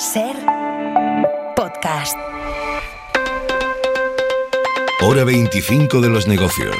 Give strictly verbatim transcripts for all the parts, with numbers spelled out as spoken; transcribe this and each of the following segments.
Ser podcast. Hora veinticinco de los negocios.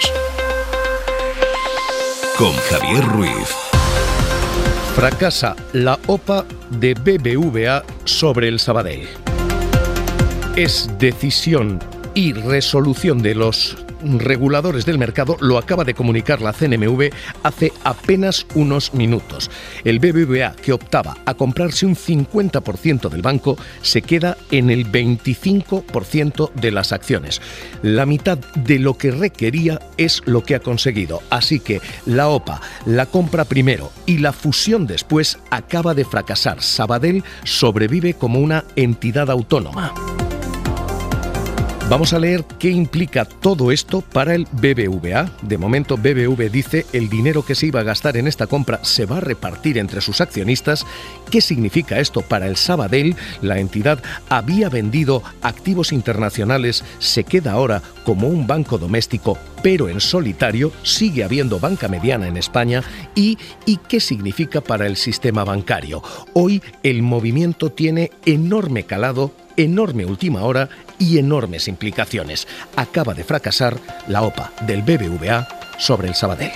Con Javier Ruiz. Fracasa la OPA de B B V A sobre el Sabadell. Es decisión y resolución de los reguladores del mercado, lo acaba de comunicar la C N M V hace apenas unos minutos. El B B V A, que optaba a comprarse un cincuenta por ciento del banco, se queda en el veinticinco por ciento de las acciones. La mitad de lo que requería es lo que ha conseguido. Así que la OPA, la compra primero y la fusión después, acaba de fracasar. Sabadell sobrevive como una entidad autónoma. Vamos a leer qué implica todo esto para el B B V A. De momento, B B V dice el dinero que se iba a gastar en esta compra se va a repartir entre sus accionistas. ¿Qué significa esto para el Sabadell? La entidad había vendido activos internacionales, se queda ahora como un banco doméstico, pero en solitario. Sigue habiendo banca mediana en España. ¿Y, y qué significa para el sistema bancario? Hoy el movimiento tiene enorme calado, enorme última hora y enormes implicaciones. Acaba de fracasar la OPA del B B V A sobre el Sabadell.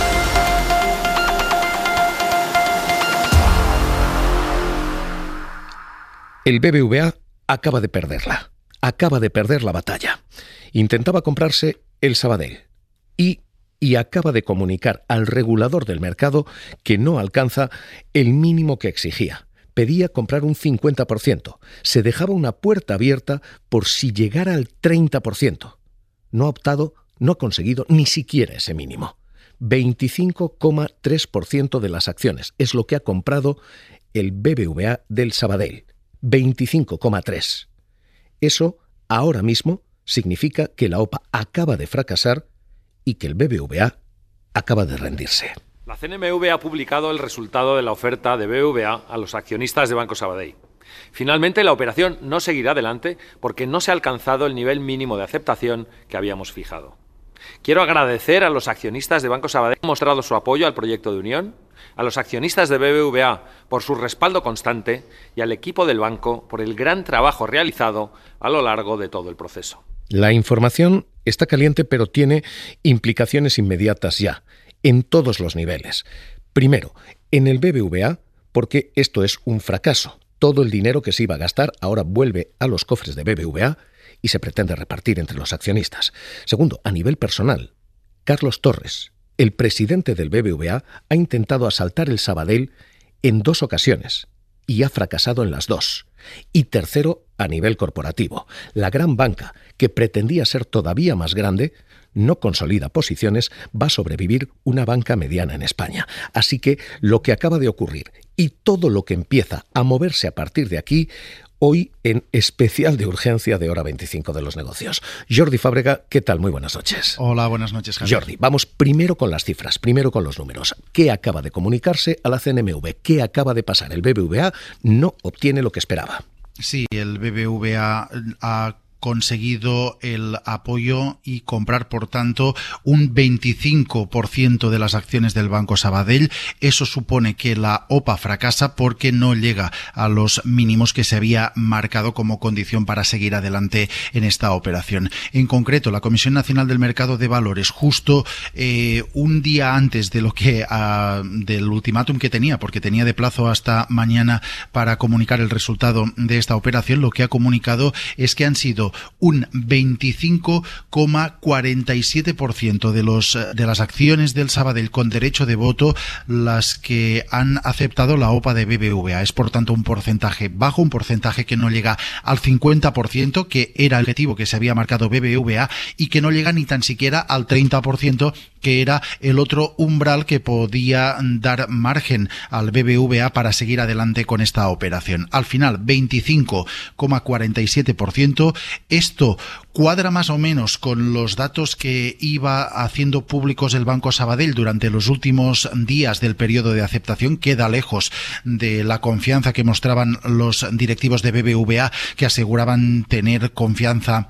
El B B V A acaba de perderla. Acaba de perder la batalla. Intentaba comprarse el Sabadell y, y acaba de comunicar al regulador del mercado que no alcanza el mínimo que exigía. Pedía comprar un cincuenta por ciento. Se dejaba una puerta abierta por si llegara al treinta por ciento. No ha optado, no ha conseguido ni siquiera ese mínimo. veinticinco coma tres por ciento de las acciones es lo que ha comprado el B B V A del Sabadell. veinticinco coma tres. Eso, ahora mismo, significa que la OPA acaba de fracasar y que el B B V A acaba de rendirse. La C N M V ha publicado el resultado de la oferta de B B V A a los accionistas de Banco Sabadell. Finalmente, la operación no seguirá adelante porque no se ha alcanzado el nivel mínimo de aceptación que habíamos fijado. Quiero agradecer a los accionistas de Banco Sabadell que han mostrado su apoyo al proyecto de unión, a los accionistas de B B V A por su respaldo constante y al equipo del banco por el gran trabajo realizado a lo largo de todo el proceso. La información está caliente, pero tiene implicaciones inmediatas ya, en todos los niveles. Primero, en el B B V A, porque esto es un fracaso. Todo el dinero que se iba a gastar ahora vuelve a los cofres de B B V A y se pretende repartir entre los accionistas. Segundo, a nivel personal, Carlos Torres, el presidente del B B V A, ha intentado asaltar el Sabadell en dos ocasiones y ha fracasado en las dos. Y tercero, a nivel corporativo, la gran banca, que pretendía ser todavía más grande, no consolida posiciones, va a sobrevivir una banca mediana en España. Así que lo que acaba de ocurrir y todo lo que empieza a moverse a partir de aquí, hoy en especial de urgencia de Hora veinticinco de los negocios. Jordi Fábrega, ¿qué tal? Muy buenas noches. Hola, buenas noches, Javier. Jordi, vamos primero con las cifras, primero con los números. ¿Qué acaba de comunicarse a la C N M V? ¿Qué acaba de pasar? El B B V A no obtiene lo que esperaba. Sí, el B B V A ha conseguido el apoyo y comprar, por tanto, un veinticinco por ciento de las acciones del Banco Sabadell. Eso supone que la OPA fracasa porque no llega a los mínimos que se había marcado como condición para seguir adelante en esta operación. En concreto, la Comisión Nacional del Mercado de Valores, justo eh, un día antes de lo que uh, del ultimátum que tenía, porque tenía de plazo hasta mañana para comunicar el resultado de esta operación, lo que ha comunicado es que han sido un veinticinco coma cuarenta y siete por ciento de los de las acciones del Sabadell con derecho de voto las que han aceptado la OPA de B B V A. Es por tanto un porcentaje bajo, un porcentaje que no llega al cincuenta por ciento, que era el objetivo que se había marcado B B V A, y que no llega ni tan siquiera al treinta por ciento, que era el otro umbral que podía dar margen al B B V A para seguir adelante con esta operación. Al final, veinticinco coma cuarenta y siete por ciento. Esto cuadra más o menos con los datos que iba haciendo públicos el Banco Sabadell durante los últimos días del periodo de aceptación. Queda lejos de la confianza que mostraban los directivos de B B V A, que aseguraban tener confianza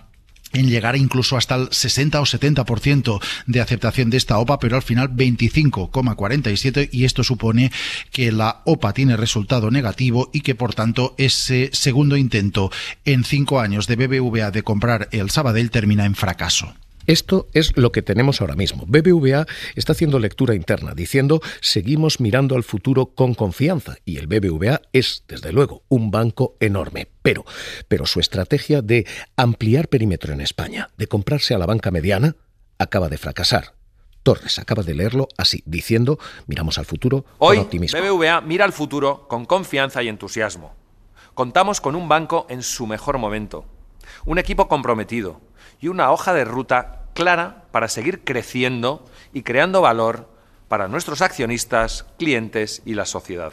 en llegar incluso hasta el sesenta o setenta por ciento de aceptación de esta O P A, pero al final veinticinco coma cuarenta y siete, y esto supone que la O P A tiene resultado negativo y que por tanto ese segundo intento en cinco años de B B V A de comprar el Sabadell termina en fracaso. Esto es lo que tenemos ahora mismo. B B V A está haciendo lectura interna, diciendo seguimos mirando al futuro con confianza. Y el B B V A es, desde luego, un banco enorme. Pero, pero su estrategia de ampliar perímetro en España, de comprarse a la banca mediana, acaba de fracasar. Torres acaba de leerlo así, diciendo miramos al futuro Hoy, con optimismo. B B V A mira al futuro con confianza y entusiasmo. Contamos con un banco en su mejor momento, un equipo comprometido y una hoja de ruta clara para seguir creciendo y creando valor para nuestros accionistas, clientes y la sociedad.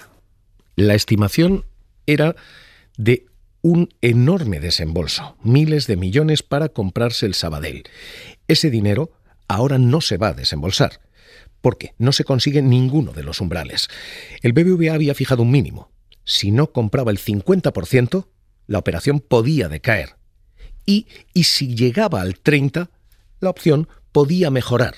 La estimación era de un enorme desembolso, miles de millones para comprarse el Sabadell. Ese dinero ahora no se va a desembolsar, porque no se consigue ninguno de los umbrales. El B B V A había fijado un mínimo. Si no compraba el cincuenta por ciento, la operación podía decaer. Y, y si llegaba al treinta por ciento, la opción podía mejorar.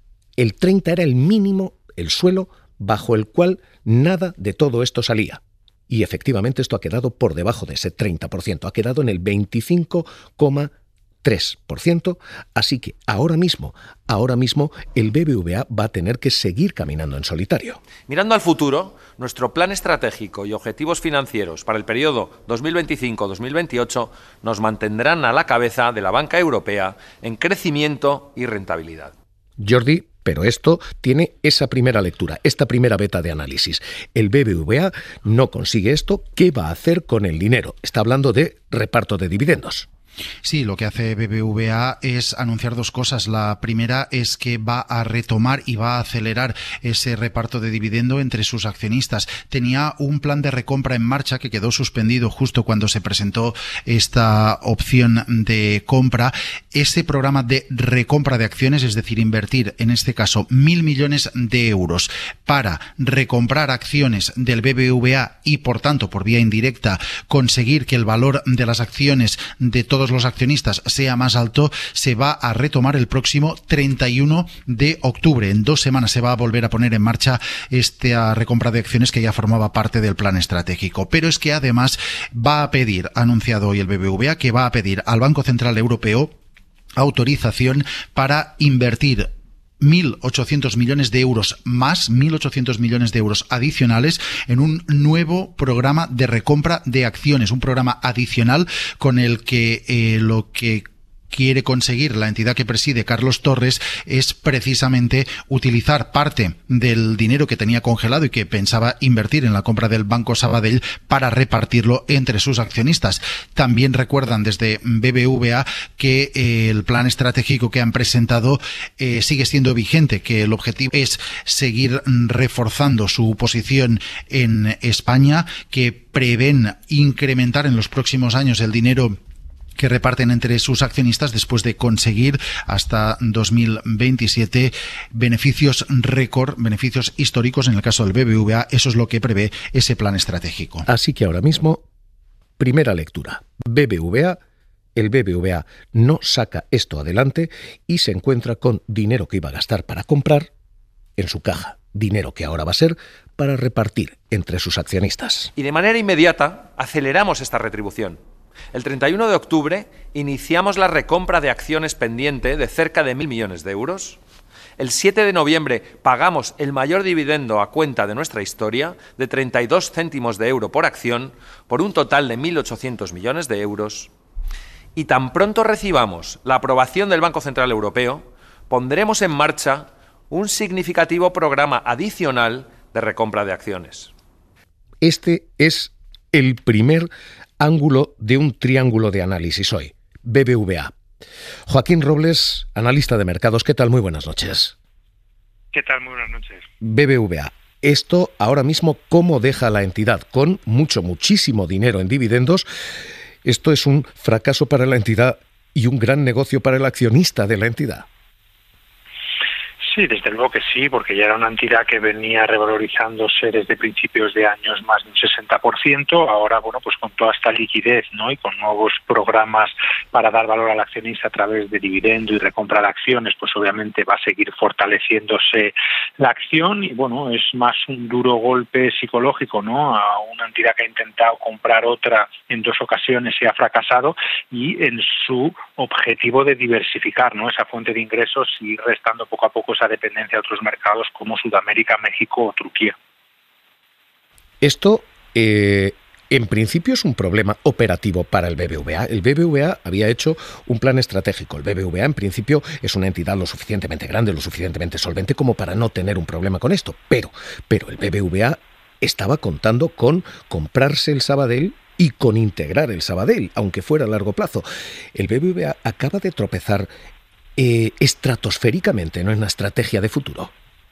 El treinta era el mínimo, el suelo, bajo el cual nada de todo esto salía. Y efectivamente esto ha quedado por debajo de ese treinta por ciento, ha quedado en el veinticinco coma tres por ciento, así que ahora mismo, ahora mismo el B B V A va a tener que seguir caminando en solitario. Mirando al futuro, nuestro plan estratégico y objetivos financieros para el periodo dos mil veinticinco a dos mil veintiocho nos mantendrán a la cabeza de la banca europea en crecimiento y rentabilidad. Jordi, pero esto tiene esa primera lectura, esta primera beta de análisis. El B B V A no consigue esto, ¿qué va a hacer con el dinero? Está hablando de reparto de dividendos. Sí, lo que hace B B V A es anunciar dos cosas. La primera es que va a retomar y va a acelerar ese reparto de dividendo entre sus accionistas. Tenía un plan de recompra en marcha que quedó suspendido justo cuando se presentó esta opción de compra. Ese programa de recompra de acciones, es decir, invertir en este caso mil millones de euros para recomprar acciones del B B V A y por tanto por vía indirecta conseguir que el valor de las acciones de todos los accionistas sea más alto, se va a retomar el próximo treinta y uno de octubre. En dos semanas se va a volver a poner en marcha esta recompra de acciones que ya formaba parte del plan estratégico. Pero es que además va a pedir, ha anunciado hoy el B B V A, que va a pedir al Banco Central Europeo autorización para invertir mil ochocientos millones de euros más, mil ochocientos millones de euros adicionales en un nuevo programa de recompra de acciones, un programa adicional con el que eh, lo que quiere conseguir la entidad que preside Carlos Torres es precisamente utilizar parte del dinero que tenía congelado y que pensaba invertir en la compra del Banco Sabadell para repartirlo entre sus accionistas. También recuerdan desde B B V A que eh, el plan estratégico que han presentado eh, sigue siendo vigente, que el objetivo es seguir reforzando su posición en España, que prevén incrementar en los próximos años el dinero que reparten entre sus accionistas después de conseguir hasta dos mil veintisiete beneficios récord, beneficios históricos en el caso del B B V A. Eso es lo que prevé ese plan estratégico. Así que ahora mismo, primera lectura, B B V A, el B B V A no saca esto adelante y se encuentra con dinero que iba a gastar para comprar en su caja, dinero que ahora va a ser para repartir entre sus accionistas. Y de manera inmediata aceleramos esta retribución. El treinta y uno de octubre iniciamos la recompra de acciones pendiente de cerca de mil millones de euros. El siete de noviembre pagamos el mayor dividendo a cuenta de nuestra historia, de treinta y dos céntimos de euro por acción, por un total de mil ochocientos millones de euros. Y tan pronto recibamos la aprobación del Banco Central Europeo, pondremos en marcha un significativo programa adicional de recompra de acciones. Este es el primer ángulo de un triángulo de análisis hoy, B B V A. Joaquín Robles, analista de mercados, ¿qué tal? Muy buenas noches. ¿Qué tal? Muy buenas noches. B B V A, esto ahora mismo, ¿cómo deja la entidad? Con mucho, muchísimo dinero en dividendos. Esto es un fracaso para la entidad y un gran negocio para el accionista de la entidad. Sí, desde luego que sí, porque ya era una entidad que venía revalorizándose desde principios de años más de un sesenta por ciento. Ahora, bueno, pues con toda esta liquidez, ¿no? Y con nuevos programas para dar valor al accionista a través de dividendo y recompra de acciones, pues obviamente va a seguir fortaleciéndose la acción y, bueno, es más un duro golpe psicológico, ¿no? A una entidad que ha intentado comprar otra en dos ocasiones y ha fracasado, y en su objetivo de diversificar, ¿no? Esa fuente de ingresos y ir restando poco a poco esa dependencia de otros mercados como Sudamérica, México o Turquía. Esto, eh, en principio, es un problema operativo para el B B V A. El B B V A había hecho un plan estratégico. El B B V A, en principio, es una entidad lo suficientemente grande, lo suficientemente solvente como para no tener un problema con esto. Pero, pero el B B V A estaba contando con comprarse el Sabadell y con integrar el Sabadell, aunque fuera a largo plazo. El B B V A acaba de tropezar eh, estratosféricamente, ¿no?, en la estrategia de futuro.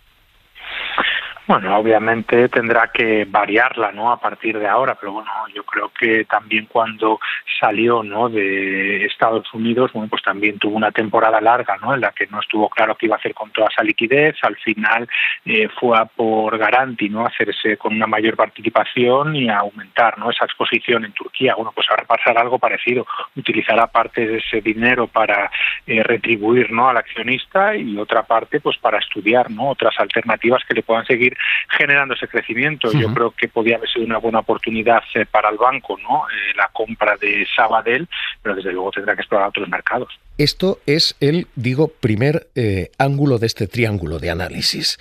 Bueno, obviamente tendrá que variarla, ¿no?, a partir de ahora, pero bueno, yo creo que también cuando salió, ¿no?, de Estados Unidos, bueno, pues también tuvo una temporada larga, ¿no?, en la que no estuvo claro qué iba a hacer con toda esa liquidez. Al final eh, fue a por Garanti, ¿no?, hacerse con una mayor participación y a aumentar, ¿no?, esa exposición en Turquía. Bueno, pues ahora pasará algo parecido, utilizará parte de ese dinero para eh, retribuir, ¿no?, al accionista, y otra parte pues para estudiar, ¿no?, otras alternativas que le puedan seguir generando ese crecimiento. Uh-huh. Yo creo que podía haber sido una buena oportunidad eh, para el banco, ¿no?, eh, la compra de Sabadell, pero desde luego tendrá que explorar otros mercados. Esto es el, digo, primer eh, ángulo de este triángulo de análisis.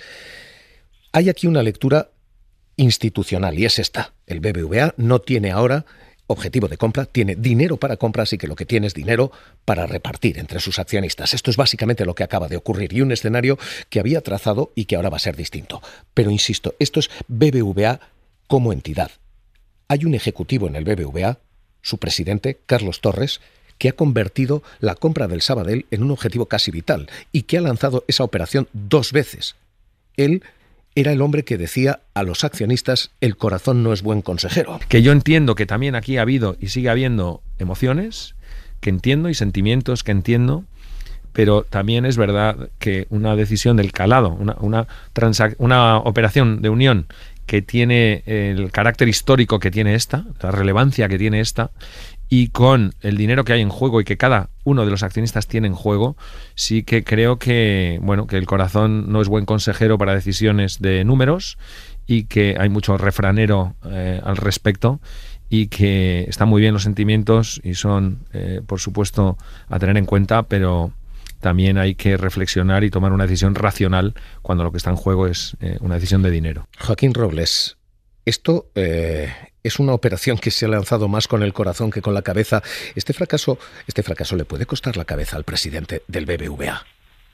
Hay aquí una lectura institucional y es esta. El B B V A no tiene ahora objetivo de compra, tiene dinero para compras y que lo que tiene es dinero para repartir entre sus accionistas. Esto es básicamente lo que acaba de ocurrir y un escenario que había trazado y que ahora va a ser distinto. Pero insisto, esto es B B V A como entidad. Hay un ejecutivo en el B B V A, su presidente, Carlos Torres, que ha convertido la compra del Sabadell en un objetivo casi vital y que ha lanzado esa operación dos veces. Él era el hombre que decía a los accionistas: el corazón no es buen consejero. Que yo entiendo que también aquí ha habido y sigue habiendo emociones, que entiendo, y sentimientos que entiendo, pero también es verdad que una decisión del calado, una, una, transac- una operación de unión que tiene el carácter histórico que tiene esta, la relevancia que tiene esta, y con el dinero que hay en juego y que cada uno de los accionistas tiene en juego, sí que creo que, bueno, que el corazón no es buen consejero para decisiones de números y que hay mucho refranero eh, al respecto, y que están muy bien los sentimientos y son, eh, por supuesto, a tener en cuenta, pero también hay que reflexionar y tomar una decisión racional cuando lo que está en juego es eh, una decisión de dinero. Joaquín Robles, esto eh, es una operación que se ha lanzado más con el corazón que con la cabeza. Este fracaso, este fracaso le puede costar la cabeza al presidente del B B V A.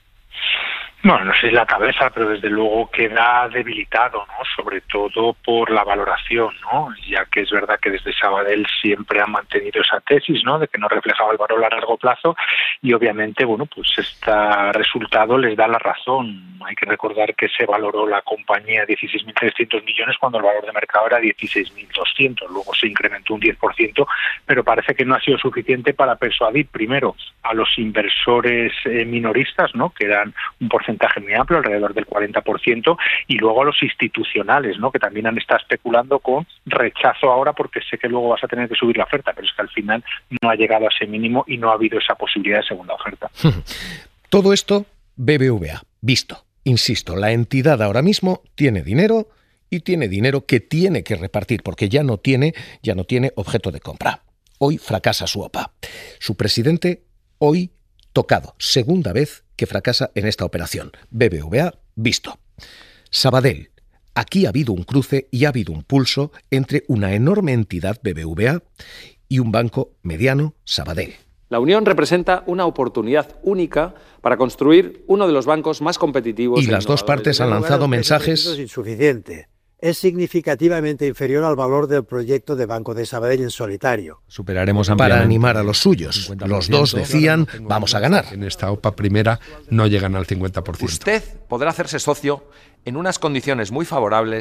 Bueno, no sé si la cabeza, pero desde luego queda debilitado, ¿no?, sobre todo por la valoración, ¿no?, ya que es verdad que desde Sabadell siempre han mantenido esa tesis, ¿no?, de que no reflejaba el valor a largo plazo, y obviamente, bueno, pues este resultado les da la razón. Hay que recordar que se valoró la compañía dieciséis mil trescientos millones cuando el valor de mercado era dieciséis mil doscientos, luego se incrementó un diez por ciento, pero parece que no ha sido suficiente para persuadir primero a los inversores eh, minoristas, ¿no?, que eran un porcentaje muy amplio, alrededor del cuarenta por ciento, y luego a los institucionales, ¿no?, que también han estado especulando con rechazo ahora porque sé que luego vas a tener que subir la oferta, pero es que al final no ha llegado a ese mínimo y no ha habido esa posibilidad de segunda oferta. Todo esto, B B V A, visto. Insisto, la entidad ahora mismo tiene dinero y tiene dinero que tiene que repartir porque ya no tiene, ya no tiene objeto de compra. Hoy fracasa su O P A. Su presidente hoy tocado, segunda vez que fracasa en esta operación. B B V A, visto. Sabadell. Aquí ha habido un cruce y ha habido un pulso entre una enorme entidad B B V A y un banco mediano, Sabadell. La unión representa una oportunidad única para construir uno de los bancos más competitivos. Y las dos partes han lanzado mensajes. Es insuficiente. Es significativamente inferior al valor del proyecto de Banco de Sabadell en solitario. Superaremos para animar a los suyos. Los dos decían, vamos a ganar. En esta O P A primera no llegan al cincuenta por ciento. Usted podrá hacerse socio en unas condiciones muy favorables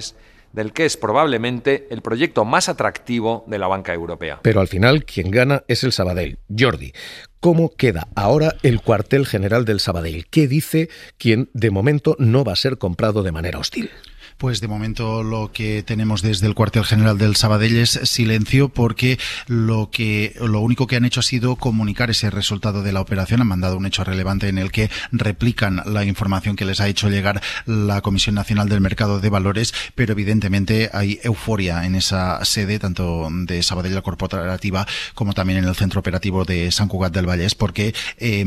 del que es probablemente el proyecto más atractivo de la banca europea. Pero al final quien gana es el Sabadell. Jordi, ¿cómo queda ahora el cuartel general del Sabadell? ¿Qué dice quien de momento no va a ser comprado de manera hostil? Pues de momento lo que tenemos desde el cuartel general del Sabadell es silencio, porque lo que lo único que han hecho ha sido comunicar ese resultado de la operación. Han mandado un hecho relevante en el que replican la información que les ha hecho llegar la Comisión Nacional del Mercado de Valores, pero evidentemente hay euforia en esa sede, tanto de Sabadell la Corporativa como también en el centro operativo de Sant Cugat del Vallès, porque eh,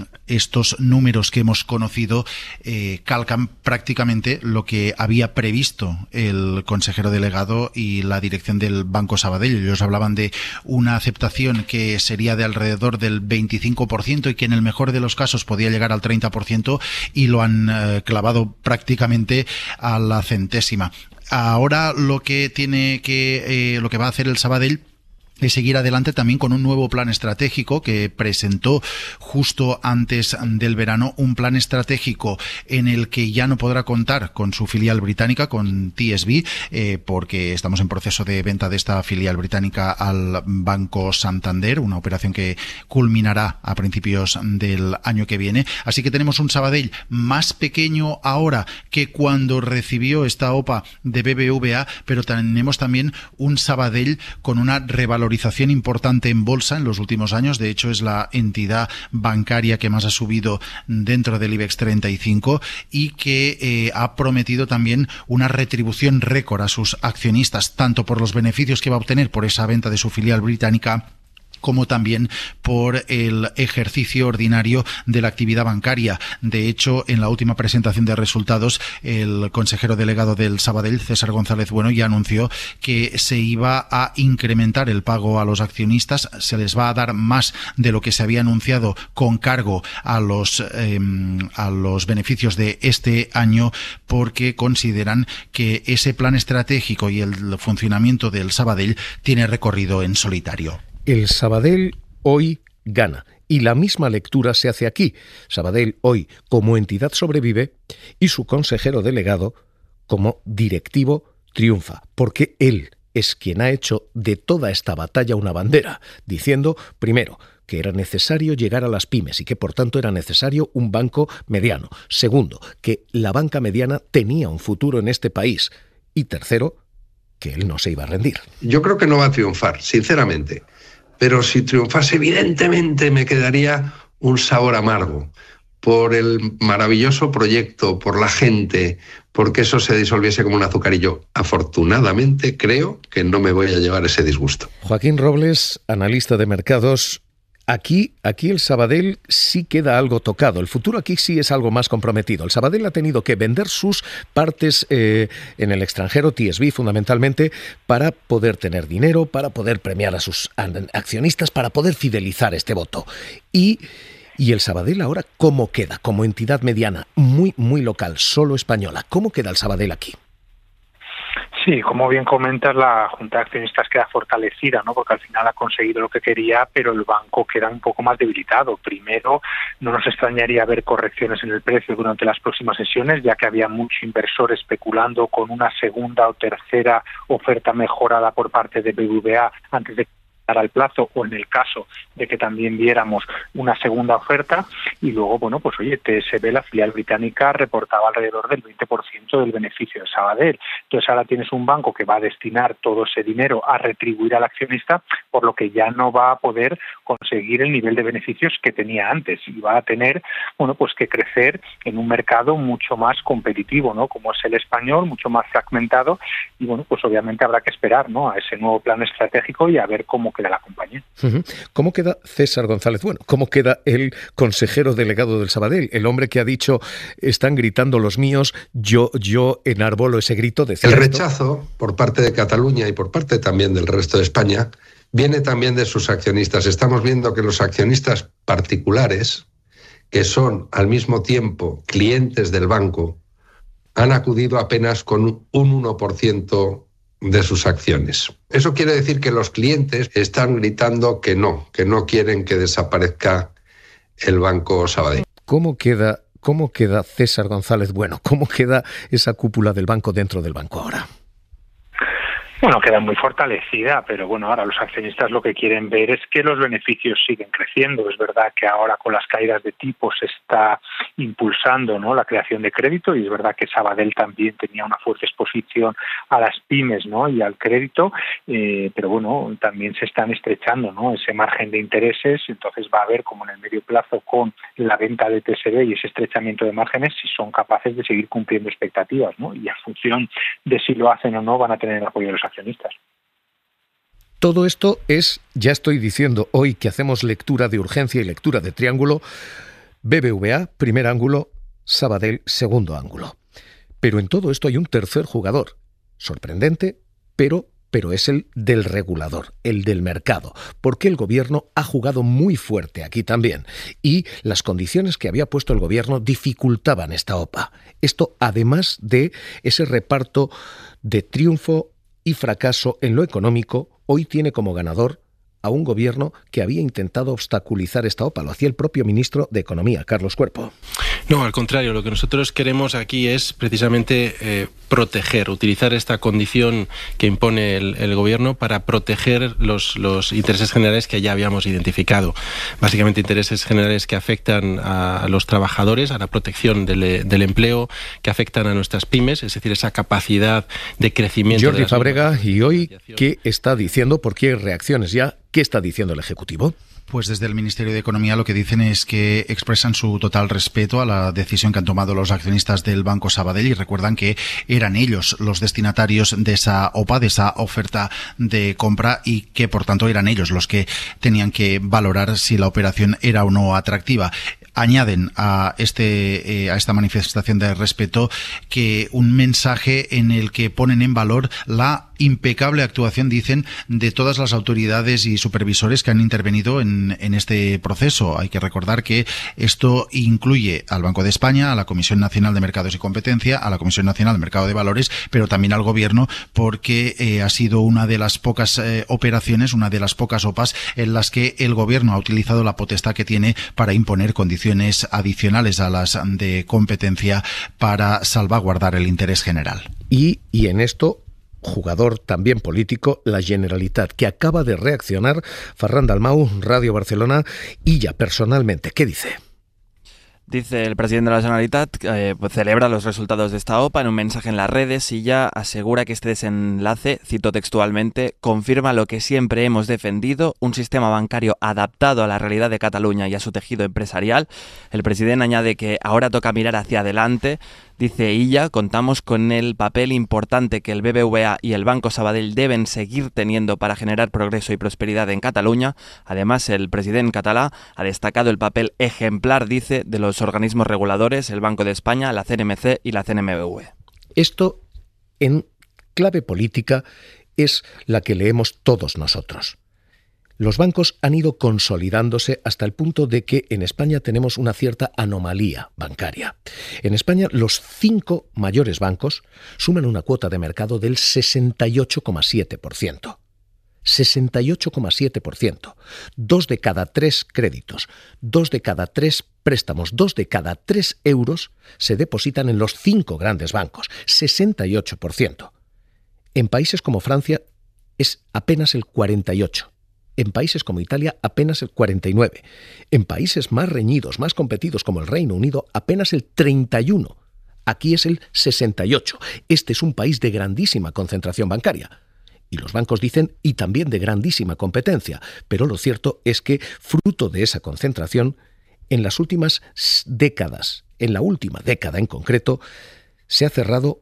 estos números que hemos conocido eh, calcan prácticamente lo que había previsto el consejero delegado y la dirección del Banco Sabadell. Ellos hablaban de una aceptación que sería de alrededor del veinticinco por ciento y que en el mejor de los casos podía llegar al treinta por ciento, y lo han eh, clavado prácticamente a la centésima. Ahora lo que tiene que eh, lo que va a hacer el Sabadell y seguir adelante también con un nuevo plan estratégico que presentó justo antes del verano, un plan estratégico en el que ya no podrá contar con su filial británica, con T S B, eh, porque estamos en proceso de venta de esta filial británica al Banco Santander, una operación que culminará a principios del año que viene. Así que tenemos un Sabadell más pequeño ahora que cuando recibió esta O P A de B B V A, pero tenemos también un Sabadell con una revalorización importante en bolsa en los últimos años. De hecho, es la entidad bancaria que más ha subido dentro del IBEX treinta y cinco y que eh, ha prometido también una retribución récord a sus accionistas, tanto por los beneficios que va a obtener por esa venta de su filial británica, como también por el ejercicio ordinario de la actividad bancaria. De hecho, en la última presentación de resultados, el consejero delegado del Sabadell, César González Bueno, ya anunció que se iba a incrementar el pago a los accionistas, se les va a dar más de lo que se había anunciado con cargo a los, eh, a los beneficios de este año, porque consideran que ese plan estratégico y el funcionamiento del Sabadell tiene recorrido en solitario. El Sabadell hoy gana, y la misma lectura se hace aquí. Sabadell hoy como entidad sobrevive y su consejero delegado como directivo triunfa, porque él es quien ha hecho de toda esta batalla una bandera, diciendo, primero, que era necesario llegar a las pymes y que por tanto era necesario un banco mediano. Segundo, que la banca mediana tenía un futuro en este país. Y tercero, que él no se iba a rendir. Yo creo que no va a triunfar, sinceramente. Pero si triunfase, evidentemente me quedaría un sabor amargo por el maravilloso proyecto, por la gente, porque eso se disolviese como un azucarillo. Afortunadamente, creo que no me voy a llevar ese disgusto. Joaquín Robles, analista de mercados. Aquí, aquí el Sabadell sí queda algo tocado. El futuro aquí sí es algo más comprometido. El Sabadell ha tenido que vender sus partes eh, en el extranjero, T S B fundamentalmente, para poder tener dinero, para poder premiar a sus accionistas, para poder fidelizar este voto. Y, y el Sabadell ahora, ¿cómo queda? Como entidad mediana, muy, muy local, solo española. ¿Cómo queda el Sabadell aquí? Sí, como bien comentas, la Junta de Accionistas queda fortalecida, ¿no? Porque al final ha conseguido lo que quería, pero el banco queda un poco más debilitado. Primero, no nos extrañaría ver correcciones en el precio durante las próximas sesiones, ya que había mucho inversor especulando con una segunda o tercera oferta mejorada por parte de B B V A antes de al plazo, o en el caso de que también viéramos una segunda oferta. Y luego, bueno, pues oye, T S B, la filial británica, reportaba alrededor del veinte por ciento del beneficio de Sabadell. Entonces ahora tienes un banco que va a destinar todo ese dinero a retribuir al accionista, por lo que ya no va a poder conseguir el nivel de beneficios que tenía antes, y va a tener, bueno, pues que crecer en un mercado mucho más competitivo, ¿no? Como es el español, mucho más fragmentado, y bueno, pues obviamente habrá que esperar, ¿no?, a ese nuevo plan estratégico y a ver cómo queda la compañía. ¿Cómo queda César González Bueno? ¿Cómo queda el consejero delegado del Sabadell? El hombre que ha dicho, están gritando los míos, yo, yo enarbolo ese grito. El rechazo por parte de Cataluña y por parte también del resto de España viene también de sus accionistas. Estamos viendo que los accionistas particulares, que son al mismo tiempo clientes del banco, han acudido apenas con un uno por ciento de sus acciones. Eso quiere decir que los clientes están gritando que no, que no quieren que desaparezca el Banco Sabadell. ¿Cómo queda, cómo queda César González Bueno? ¿Cómo queda esa cúpula del banco dentro del banco ahora? Bueno, queda muy fortalecida, pero bueno, ahora los accionistas lo que quieren ver es que los beneficios siguen creciendo. Es verdad que ahora con las caídas de tipos se está impulsando, ¿no?, la creación de crédito, y es verdad que Sabadell también tenía una fuerte exposición a las pymes, ¿no?, y al crédito, eh, pero bueno, también se están estrechando, ¿no?, ese margen de intereses. Entonces va a ver como en el medio plazo, con la venta de T S B y ese estrechamiento de márgenes, si son capaces de seguir cumpliendo expectativas, ¿no?, y en función de si lo hacen o no van a tener el apoyo de los accionistas. Todo esto es, ya estoy diciendo hoy que hacemos lectura de urgencia y lectura de triángulo, B B V A, primer ángulo, Sabadell, segundo ángulo. Pero en todo esto hay un tercer jugador, sorprendente, pero, pero es el del regulador, el del mercado, porque el gobierno ha jugado muy fuerte aquí también, y las condiciones que había puesto el gobierno dificultaban esta O P A. Esto además de ese reparto de triunfo y fracaso en lo económico, hoy tiene como ganador a un gobierno que había intentado obstaculizar esta O P A. Lo hacía el propio ministro de Economía, Carlos Cuerpo. No, al contrario, lo que nosotros queremos aquí es precisamente eh, proteger, utilizar esta condición que impone el, el gobierno para proteger los, los intereses generales que ya habíamos identificado. Básicamente intereses generales que afectan a los trabajadores, a la protección del, del empleo, que afectan a nuestras pymes, es decir, esa capacidad de crecimiento. Jordi Fábrega, ¿y hoy qué está diciendo? Porque hay reacciones ya. ¿Qué está diciendo el Ejecutivo? Pues desde el Ministerio de Economía lo que dicen es que expresan su total respeto a la decisión que han tomado los accionistas del Banco Sabadell, y recuerdan que eran ellos los destinatarios de esa O P A, de esa oferta de compra, y que por tanto eran ellos los que tenían que valorar si la operación era o no atractiva. Añaden a este eh, a esta manifestación de respeto que un mensaje en el que ponen en valor la impecable actuación, dicen, de todas las autoridades y supervisores que han intervenido en, en este proceso. Hay que recordar que esto incluye al Banco de España, a la Comisión Nacional de Mercados y Competencia, a la Comisión Nacional de Mercado de Valores, pero también al Gobierno, porque eh, ha sido una de las pocas eh, operaciones, una de las pocas O P As en las que el Gobierno ha utilizado la potestad que tiene para imponer condiciones adicionales a las de competencia para salvaguardar el interés general. Y, y en esto, jugador también político, la Generalitat, que acaba de reaccionar. Ferran Dalmau, Radio Barcelona, y ya personalmente, ¿qué dice? Dice el presidente de la Generalitat, eh, pues celebra los resultados de esta O P A en un mensaje en las redes, y ya asegura que este desenlace, cito textualmente, confirma lo que siempre hemos defendido, un sistema bancario adaptado a la realidad de Cataluña y a su tejido empresarial. El presidente añade que ahora toca mirar hacia adelante. Dice Illa, contamos con el papel importante que el B B V A y el Banco Sabadell deben seguir teniendo para generar progreso y prosperidad en Cataluña. Además, el presidente catalá ha destacado el papel ejemplar, dice, de los organismos reguladores, el Banco de España, la C N M C y la C N M V. Esto, en clave política, es la que leemos todos nosotros. Los bancos han ido consolidándose hasta el punto de que en España tenemos una cierta anomalía bancaria. En España, los cinco mayores bancos suman una cuota de mercado del sesenta y ocho coma siete por ciento. sesenta y ocho coma siete por ciento. Dos de cada tres créditos, dos de cada tres préstamos, dos de cada tres euros se depositan en los cinco grandes bancos. sesenta y ocho por ciento. En países como Francia es apenas el cuarenta y ocho por ciento. En países como Italia, apenas el cuarenta y nueve por ciento. En países más reñidos, más competidos como el Reino Unido, apenas el treinta y uno por ciento. Aquí es el sesenta y ocho por ciento. Este es un país de grandísima concentración bancaria. Y los bancos dicen, y también de grandísima competencia. Pero lo cierto es que, fruto de esa concentración, en las últimas décadas, en la última década en concreto, se ha cerrado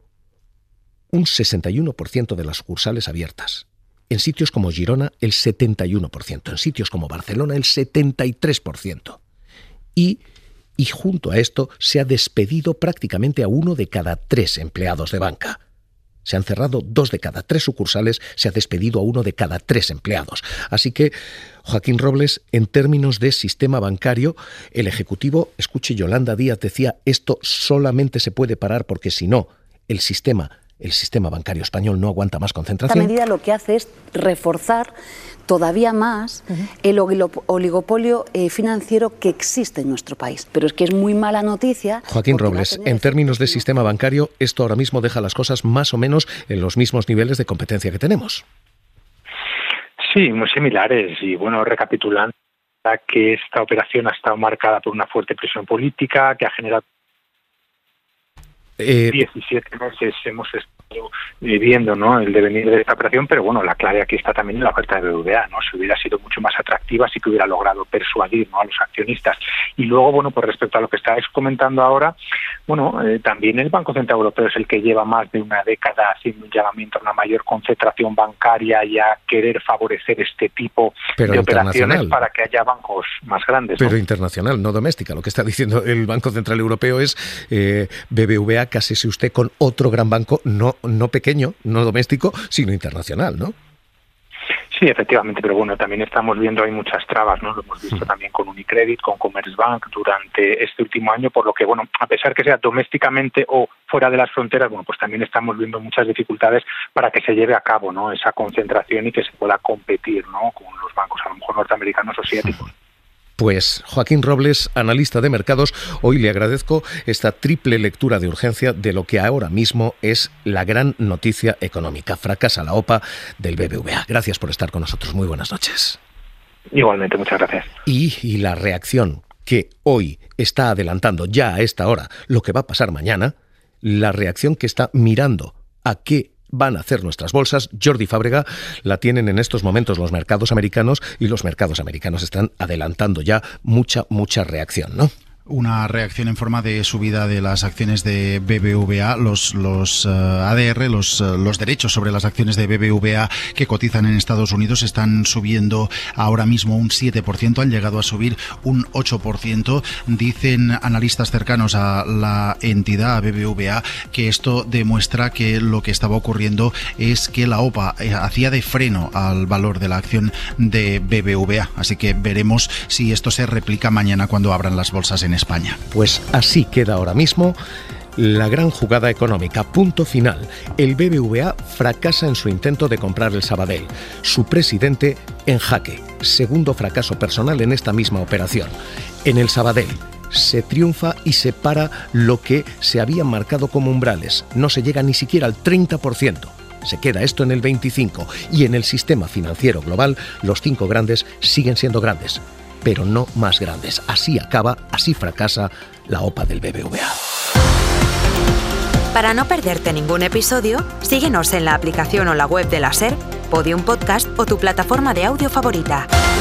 un sesenta y uno por ciento de las sucursales abiertas. En sitios como Girona, el setenta y uno por ciento. En sitios como Barcelona, el setenta y tres por ciento. Y, y junto a esto, se ha despedido prácticamente a uno de cada tres empleados de banca. Se han cerrado dos de cada tres sucursales, se ha despedido a uno de cada tres empleados. Así que, Joaquín Robles, en términos de sistema bancario, el Ejecutivo, escuche, Yolanda Díaz decía, esto solamente se puede parar porque si no, el sistema... El sistema bancario español no aguanta más concentración. Esta medida lo que hace es reforzar todavía más uh-huh. el oligopolio eh, financiero que existe en nuestro país. Pero es que es muy mala noticia. Joaquín Robles, en términos de sistema bancario, esto ahora mismo deja las cosas más o menos en los mismos niveles de competencia que tenemos. Sí, muy similares. Y bueno, recapitulando, que esta operación ha estado marcada por una fuerte presión política que ha generado eh, diecisiete meses hemos estado viendo, ¿no?, el devenir de esta operación, pero bueno, la clave aquí está también en la oferta de B B V A, ¿no? Si hubiera sido mucho más atractiva, sí que hubiera logrado persuadir, ¿no?, a los accionistas. Y luego, bueno, pues respecto a lo que estáis comentando ahora, bueno, eh, también el Banco Central Europeo es el que lleva más de una década haciendo un llamamiento a una mayor concentración bancaria y a querer favorecer este tipo pero de operaciones para que haya bancos más grandes, ¿no? Pero internacional, no doméstica. Lo que está diciendo el Banco Central Europeo es eh, B B V A, cásese usted con otro gran banco, no no pequeño, no doméstico, sino internacional, ¿no? Sí, efectivamente, pero bueno, también estamos viendo hay muchas trabas, ¿no? Lo hemos visto sí. también con Unicredit, con Commerzbank durante este último año, por lo que, bueno, a pesar que sea domésticamente o fuera de las fronteras, bueno, pues también estamos viendo muchas dificultades para que se lleve a cabo, ¿no?, esa concentración y que se pueda competir, ¿no?, con los bancos, a lo mejor norteamericanos o asiáticos. Pues Joaquín Robles, analista de mercados, hoy le agradezco esta triple lectura de urgencia de lo que ahora mismo es la gran noticia económica. Fracasa la O P A del B B V A. Gracias por estar con nosotros. Muy buenas noches. Igualmente, muchas gracias. Y, y la reacción que hoy está adelantando ya a esta hora lo que va a pasar mañana, la reacción que está mirando a qué van a hacer nuestras bolsas, Jordi Fábrega, la tienen en estos momentos los mercados americanos y los mercados americanos están adelantando ya mucha, mucha reacción, ¿no? Una reacción en forma de subida de las acciones de B B V A, los, los uh, A D R, los, uh, los derechos sobre las acciones de B B V A que cotizan en Estados Unidos están subiendo ahora mismo un siete por ciento, han llegado a subir un ocho por ciento. Dicen analistas cercanos a la entidad, a B B V A, que esto demuestra que lo que estaba ocurriendo es que la O P A eh, hacía de freno al valor de la acción de B B V A. Así que veremos si esto se replica mañana cuando abran las bolsas en España. Pues así queda ahora mismo la gran jugada económica. Punto final. El B B V A fracasa en su intento de comprar el Sabadell. Su presidente en jaque. Segundo fracaso personal en esta misma operación. En el Sabadell se triunfa y se para lo que se habían marcado como umbrales. No se llega ni siquiera al treinta por ciento. Se queda esto en el veinticinco por ciento. Y en el sistema financiero global, los cinco grandes siguen siendo grandes, pero no más grandes. Así acaba, así fracasa la O P A del B B V A. Para no perderte ningún episodio, síguenos en la aplicación o la web de la SER, Podium Podcast o tu plataforma de audio favorita.